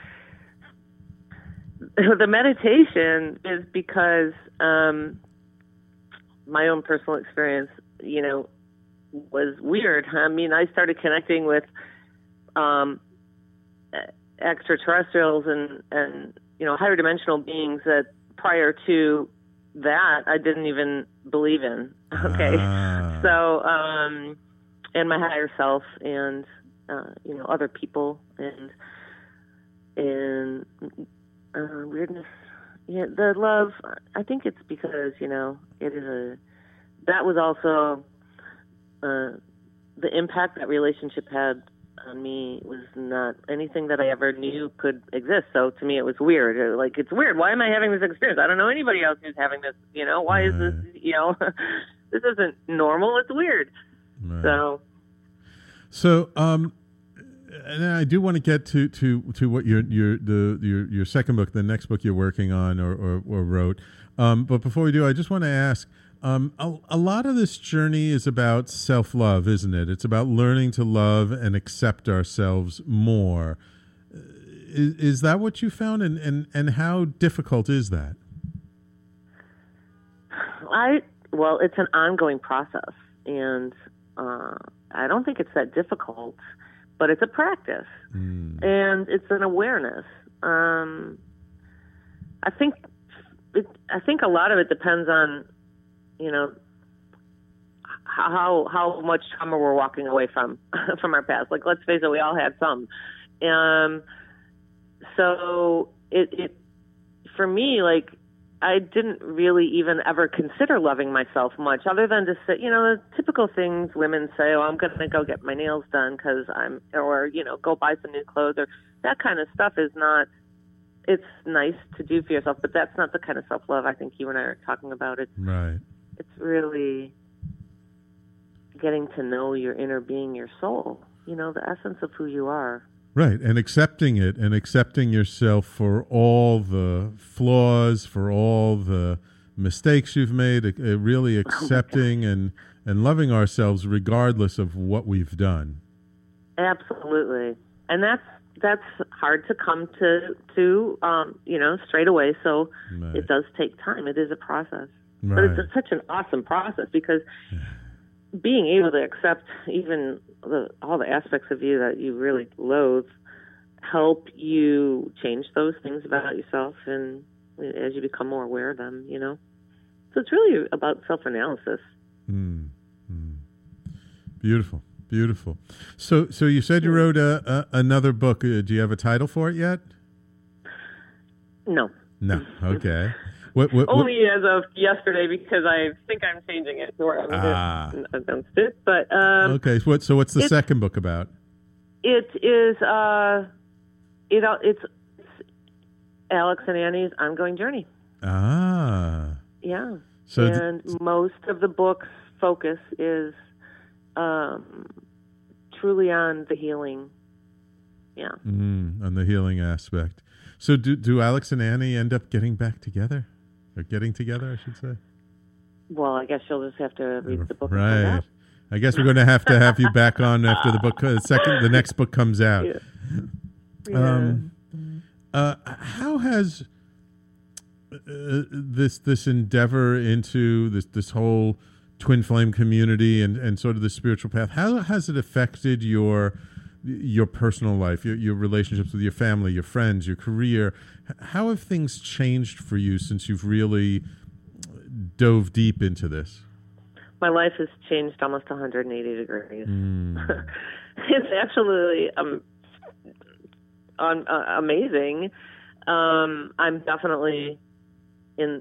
the meditation is because um, my own personal experience, you know, was weird. I mean, I started connecting with um, extraterrestrials and, and, you know, higher dimensional beings that prior to that I didn't even believe in. Okay. Ah. So, um, and my higher self and, uh, you know, other people and, and, uh, weirdness. Yeah. The love, I think it's because, you know, it is a, that was also, uh, the impact that relationship had on me was not anything that I ever knew could exist. So to me, it was weird. Like, it's weird. Why am I having this experience? I don't know anybody else who's having this. You know, why right. is this? You know, this isn't normal. It's weird. Right. So, so, um, and I do want to get to to to what your your the your your second book, the next book you're working on or or, or wrote. Um, but before we do, I just want to ask. Um, a, a lot of this journey is about self-love, isn't it? It's about learning to love and accept ourselves more. Is, is that what you found, and, and, and how difficult is that? I well, it's an ongoing process, and uh, I don't think it's that difficult, but it's a practice, mm. and it's an awareness. Um, I think it, I think a lot of it depends on, you know, how how much trauma we're walking away from from our past. Like, let's face it, we all had some. Um, so it, it for me, like, I didn't really even ever consider loving myself much, other than to say, you know, the typical things women say, oh, I'm going to go get my nails done because I'm, or, you know, go buy some new clothes, or that kind of stuff is not, it's nice to do for yourself, but that's not the kind of self-love I think you and I are talking about. It's, right. It's really getting to know your inner being, your soul, you know, the essence of who you are. Right, and accepting it, and accepting yourself for all the flaws, for all the mistakes you've made, uh, really accepting oh and, and loving ourselves regardless of what we've done. Absolutely. And that's that's hard to come to, to um, you know, straight away, so right. It does take time. It is a process. Right. But it's a, such an awesome process, because being able to accept even the, all the aspects of you that you really loathe help you change those things about yourself, and as you become more aware of them, you know. So it's really about self-analysis. Mm. Mm. Beautiful, beautiful. So, so you said you wrote a, a, another book. Uh, do you have a title for it yet? No. No. Okay. What, what, what? Only as of yesterday, because I think I'm changing it to where I'm Ah. announced it. But um, Okay, so, what, so what's the it- second book about? it is uh, it it's, it's Alex and Annie's ongoing journey. Ah. Yeah. So th- and most of the book's focus is um, truly on the healing. Yeah. Mm, on the healing aspect. So do do Alex and Annie end up getting back together? Or getting together, I should say? Well, I guess you'll just have to read the book. and find Right. out. I guess we're going to have to have you back on after the book, the second, the next book comes out. Yeah. Um, uh, how has uh, this this endeavor into this this whole twin flame community and, and sort of the spiritual path, how has it affected your your personal life, your, your relationships with your family, your friends, your career? How have things changed for you since you've really dove deep into this? My life has changed almost one hundred eighty degrees. Mm. It's absolutely um, um, uh, amazing. Um, I'm definitely in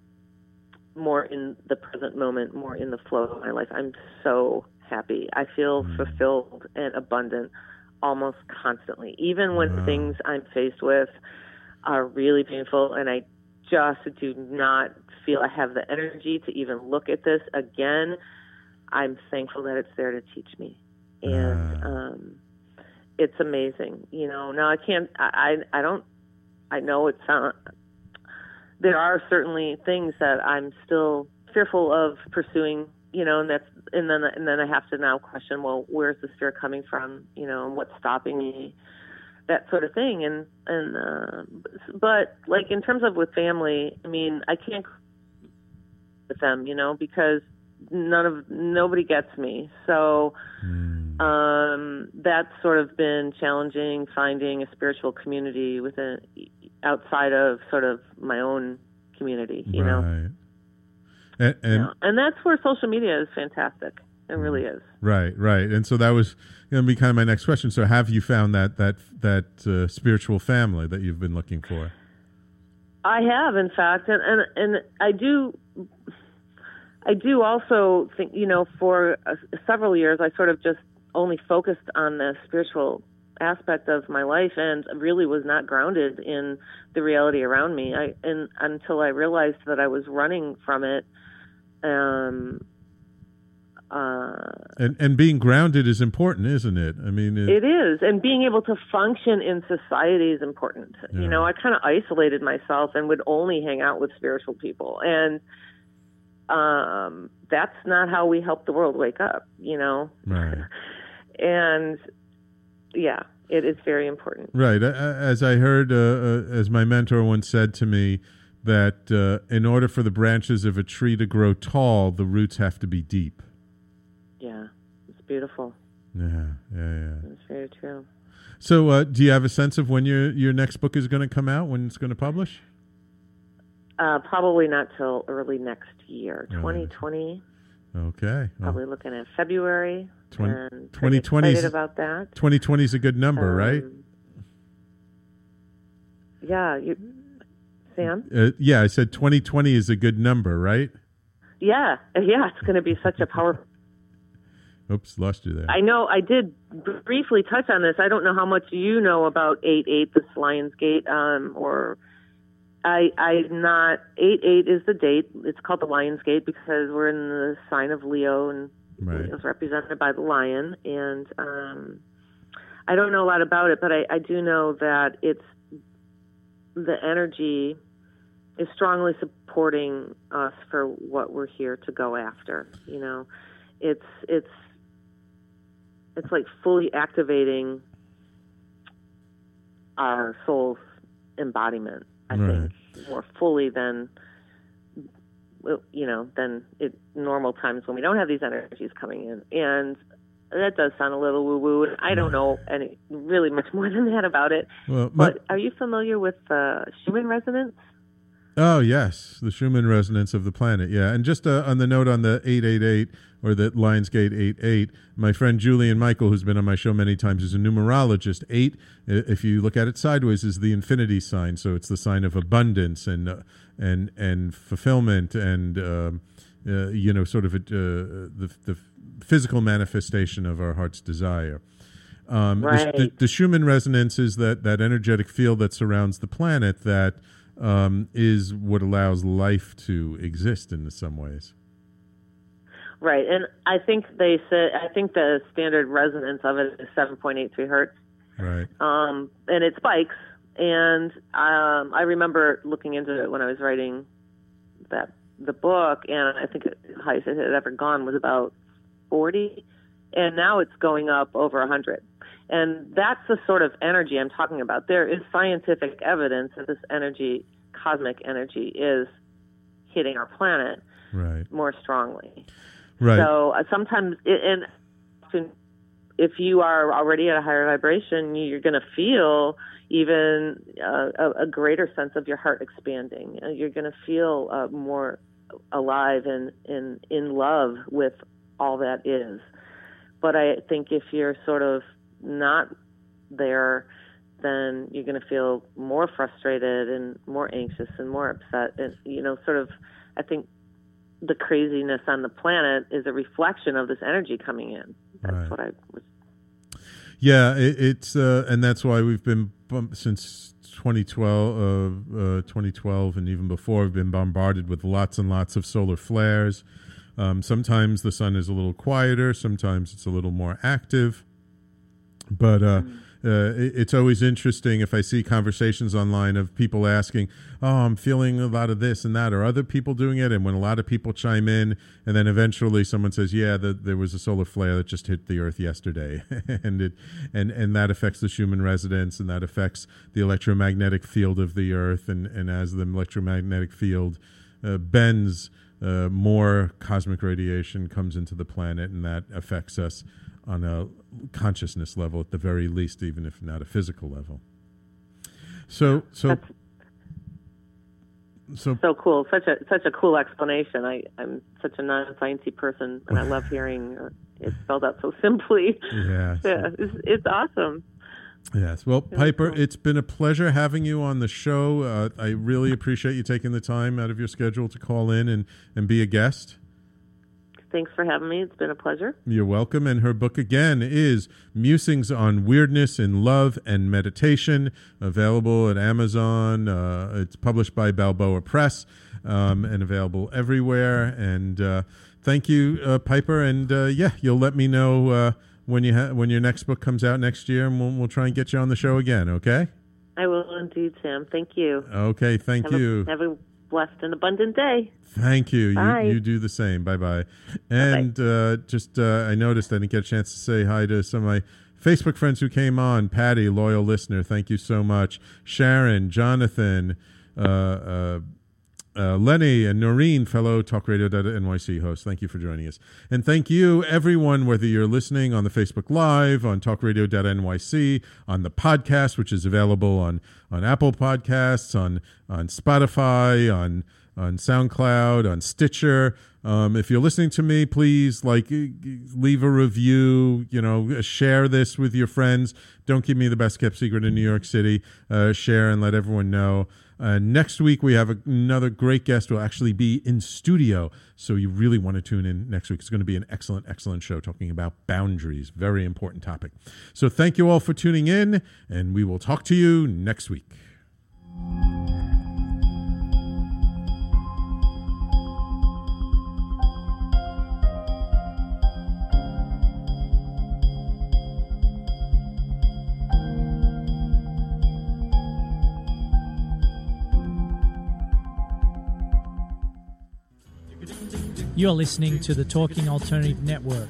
more in the present moment, more in the flow of my life. I'm so happy. I feel Mm. fulfilled and abundant almost constantly, even when Wow. things I'm faced with are really painful and I just do not feel I have the energy to even look at this again. I'm thankful that it's there to teach me. And um, it's amazing. You know, now I can't, I, I, I don't, I know it's not, there are certainly things that I'm still fearful of pursuing, you know, and that's, and then, and then I have to now question, well, where's the fear coming from? You know, and what's stopping me? That sort of thing. And, and, uh, but like in terms of with family, I mean, I can't with them, you know, because none of, nobody gets me. So, um, that's sort of been challenging, finding a spiritual community within, outside of sort of my own community, you know? Right. And, and Yeah. And that's where social media is fantastic. It really is. Right, right. And so that was going to be kind of my next question. So have you found that that that uh, spiritual family that you've been looking for? I have, in fact, and, and and I do. I do also think, you know, for uh, several years, I sort of just only focused on the spiritual aspect of my life and really was not grounded in the reality around me. I and until I realized that I was running from it. Um. Uh, And and being grounded is important, isn't it? I mean, it, it is, and being able to function in society is important. Yeah. You know, I kind of isolated myself and would only hang out with spiritual people, and um, that's not how we help the world wake up. You know, right. And yeah, it is very important. Right. A- a- As I heard, uh, uh, as my mentor once said to me, that uh, in order for the branches of a tree to grow tall, the roots have to be deep. Yeah, it's beautiful. Yeah, yeah, yeah. It's very true. So, uh, do you have a sense of when your your next book is going to come out? When it's going to publish? Uh, probably not till early next year, Right. twenty twenty. Okay. Probably looking at February. Twenty- and twenty pretty twenty 's excited about that. twenty twenty is a good number, Um, right? Yeah, you, Sam. Uh, yeah, I said twenty twenty is a good number, right? Yeah, yeah, it's going to be such a powerful. Oops, lost you there. I know I did briefly touch on this. I don't know how much you know about eight eight, this Lionsgate, um, or I, I'm not. eight eight is the date. It's called the Lionsgate because we're in the sign of Leo, and Right. Leo's represented by the lion. And um, I don't know a lot about it, but I, I do know that it's the energy is strongly supporting us for what we're here to go after. You know, it's it's it's like fully activating our soul's embodiment, I Right. think, more fully than, you know, than it normal times when we don't have these energies coming in. And that does sound a little woo-woo, and I don't know any really much more than that about it. Well, my- But are you familiar with uh, Schumann resonance? Oh, yes, the Schumann resonance of the planet, yeah. And just uh, on the note on the eight eight eight, or the Lionsgate eight eight, my friend Julian Michael, who's been on my show many times, is a numerologist. Eight, if you look at it sideways, is the infinity sign, so it's the sign of abundance and uh, and and fulfillment and um, uh, you know sort of a, uh, the the physical manifestation of our heart's desire. Um, right. the, the Schumann resonance is that that energetic field that surrounds the planet that um, is what allows life to exist in some ways. Right, and I think they said I think the standard resonance of it is seven point eight three hertz. Right. Um, and it spikes, and um, I remember looking into it when I was writing that the book, and I think the highest it had ever gone was about forty, and now it's going up over one hundred. And that's the sort of energy I'm talking about. There is scientific evidence that this energy, cosmic energy, is hitting our planet right. more strongly. Right. So uh, sometimes, it, and often if you are already at a higher vibration, you're going to feel even uh, a, a greater sense of your heart expanding. Uh, you're going to feel uh, more alive and in in love with all that is. But I think if you're sort of not there, then you're going to feel more frustrated and more anxious and more upset. And, you know, sort of, I think the craziness on the planet is a reflection of this energy coming in. That's right. what I was. Yeah, it, it's, uh, and that's why we've been, bump, since twenty twelve, uh, uh, twenty twelve and even before, we've been bombarded with lots and lots of solar flares. Um, sometimes the sun is a little quieter, sometimes it's a little more active. But uh, mm. uh, it, it's always interesting if I see conversations online of people asking, oh, I'm feeling a lot of this and that, or other people doing it. And when a lot of people chime in, and then eventually someone says, yeah, the, there was a solar flare that just hit the Earth yesterday. and it and, and that affects the Schumann resonance, and that affects the electromagnetic field of the Earth. And, and as the electromagnetic field uh, bends, uh, more cosmic radiation comes into the planet, and that affects us on a consciousness level at the very least, even if not a physical level. So, so, That's so, so cool. Such a such a cool explanation. I, I'm such a non-sciencey person, and I love hearing uh, it spelled out so simply. Yeah, yeah, it's, it's awesome. Yes. Well, Piper, it's been a pleasure having you on the show. Uh, I really appreciate you taking the time out of your schedule to call in and, and be a guest. Thanks for having me. It's been a pleasure. You're welcome. And her book, again, is Musings on Weirdness in Love and Meditation, available at Amazon. Uh, it's published by Balboa Press um, and available everywhere. And uh, thank you, uh, Piper. And, uh, yeah, you'll let me know uh, when you ha- when your next book comes out next year, and we'll, we'll try and get you on the show again, okay? I will indeed, Sam. Thank you. Okay, thank have you. A, have a blessed and abundant day. Thank you. Bye. You, you do the same. Bye-bye. And uh, just uh, I noticed I didn't get a chance to say hi to some of my Facebook friends who came on. Patty, loyal listener, thank you so much. Sharon, Jonathan, uh, uh, uh, Lenny, and Noreen, fellow talk radio dot N Y C hosts. Thank you for joining us. And thank you, everyone, whether you're listening on the Facebook Live, on talk radio dot N Y C, on the podcast, which is available on, on Apple Podcasts, on, on Spotify, on on SoundCloud, on Stitcher. Um, if you're listening to me, please like leave a review, you know, share this with your friends. Don't keep me the best kept secret in New York City. Uh, share and let everyone know. Uh, next week, we have a, another great guest who will actually be in studio. So you really want to tune in next week. It's going to be an excellent, excellent show talking about boundaries. Very important topic. So thank you all for tuning in, and we will talk to you next week. You're listening to the Talking Alternative Network.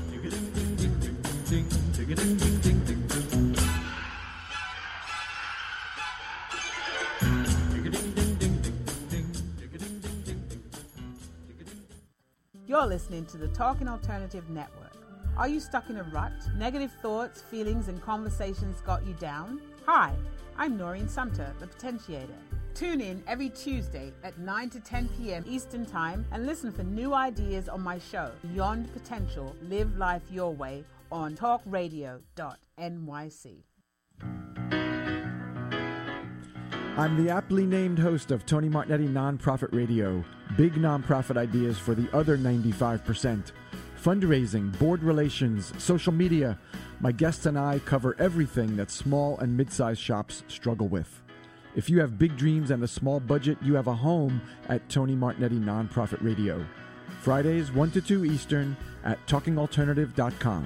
You're listening to the Talking Alternative Network. Are you stuck in a rut? Negative thoughts, feelings, and conversations got you down? Hi, I'm Noreen Sumter, the Potentiator. Tune in every Tuesday at nine to ten p.m. Eastern Time and listen for new ideas on my show, Beyond Potential, Live Life Your Way, on talk radio dot N Y C. I'm the aptly named host of Tony Martignetti Nonprofit Radio, big nonprofit ideas for the other ninety-five percent. Fundraising, board relations, social media. My guests and I cover everything that small and mid-sized shops struggle with. If you have big dreams and a small budget, you have a home at Tony Martignetti Nonprofit Radio. Fridays, one to two Eastern at talking alternative dot com.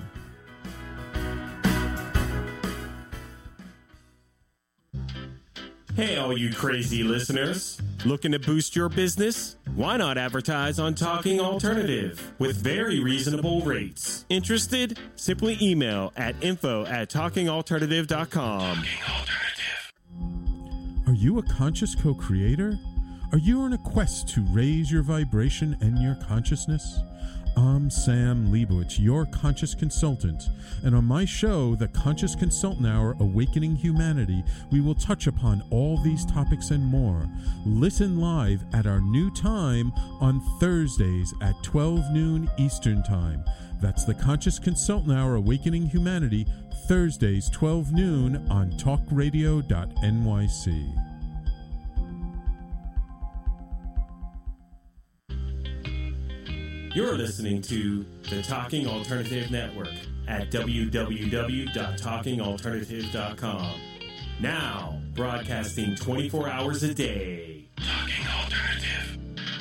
Hey, all you crazy listeners. Looking to boost your business? Why not advertise on Talking Alternative with very reasonable rates? Interested? Simply email at info at talking alternative dot com. Talking Alternative. Are you a conscious co-creator? Are you on a quest to raise your vibration and your consciousness? I'm Sam Leibowitz, your conscious consultant, and on my show, The Conscious Consultant Hour, Awakening Humanity, we will touch upon all these topics and more. Listen live at our new time on Thursdays at twelve noon Eastern Time. That's The Conscious Consultant Hour, Awakening Humanity, Thursdays, twelve noon on talk radio dot N Y C. You're listening to the Talking Alternative Network at w w w dot talking alternative dot com. Now, broadcasting twenty-four hours a day. Talking Alternative.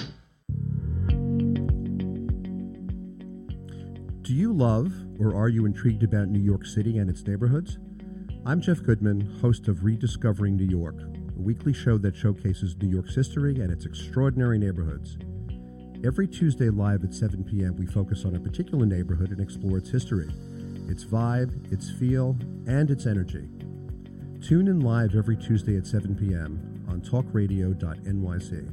Do you love or are you intrigued about New York City and its neighborhoods? I'm Jeff Goodman, host of Rediscovering New York, a weekly show that showcases New York's history and its extraordinary neighborhoods. Every Tuesday live at seven p.m., we focus on a particular neighborhood and explore its history, its vibe, its feel, and its energy. Tune in live every Tuesday at seven p.m. on talk radio dot N Y C.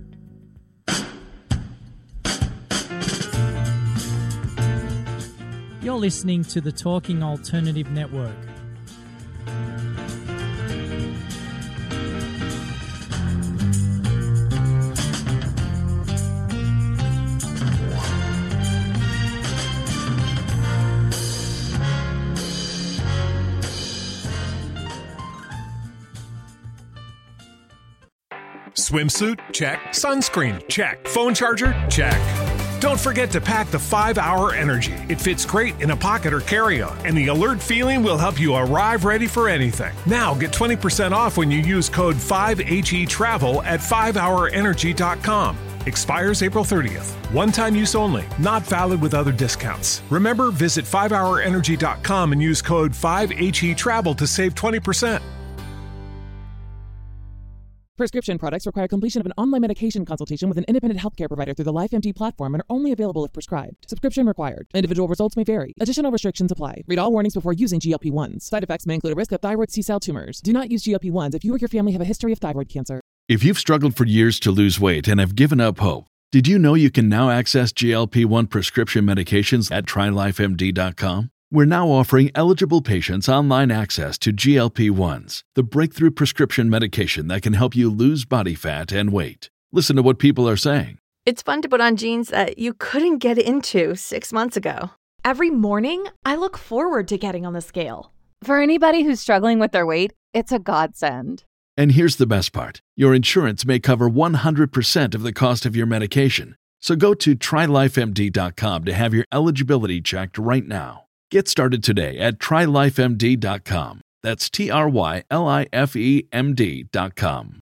You're listening to the Talking Alternative Network. Swimsuit? Check. Sunscreen? Check. Phone charger? Check. Don't forget to pack the five hour Energy. It fits great in a pocket or carry-on, and the alert feeling will help you arrive ready for anything. Now get twenty percent off when you use code five H E Travel at five hour energy dot com. Expires April thirtieth. One-time use only. Not valid with other discounts. Remember, visit five hour energy dot com and use code five H E Travel to save twenty percent. Prescription products require completion of an online medication consultation with an independent healthcare provider through the LifeMD platform and are only available if prescribed. Subscription required. Individual results may vary. Additional restrictions apply. Read all warnings before using G L P one s. Side effects may include a risk of thyroid C-cell tumors. Do not use G L P one s if you or your family have a history of thyroid cancer. If you've struggled for years to lose weight and have given up hope, did you know you can now access G L P one prescription medications at try life M D dot com? We're now offering eligible patients online access to G L P ones, the breakthrough prescription medication that can help you lose body fat and weight. Listen to what people are saying. It's fun to put on jeans that you couldn't get into six months ago. Every morning, I look forward to getting on the scale. For anybody who's struggling with their weight, it's a godsend. And here's the best part. Your insurance may cover one hundred percent of the cost of your medication. So go to try life M D dot com to have your eligibility checked right now. Get started today at try life M D dot com. That's T R Y L I F E M D dot com.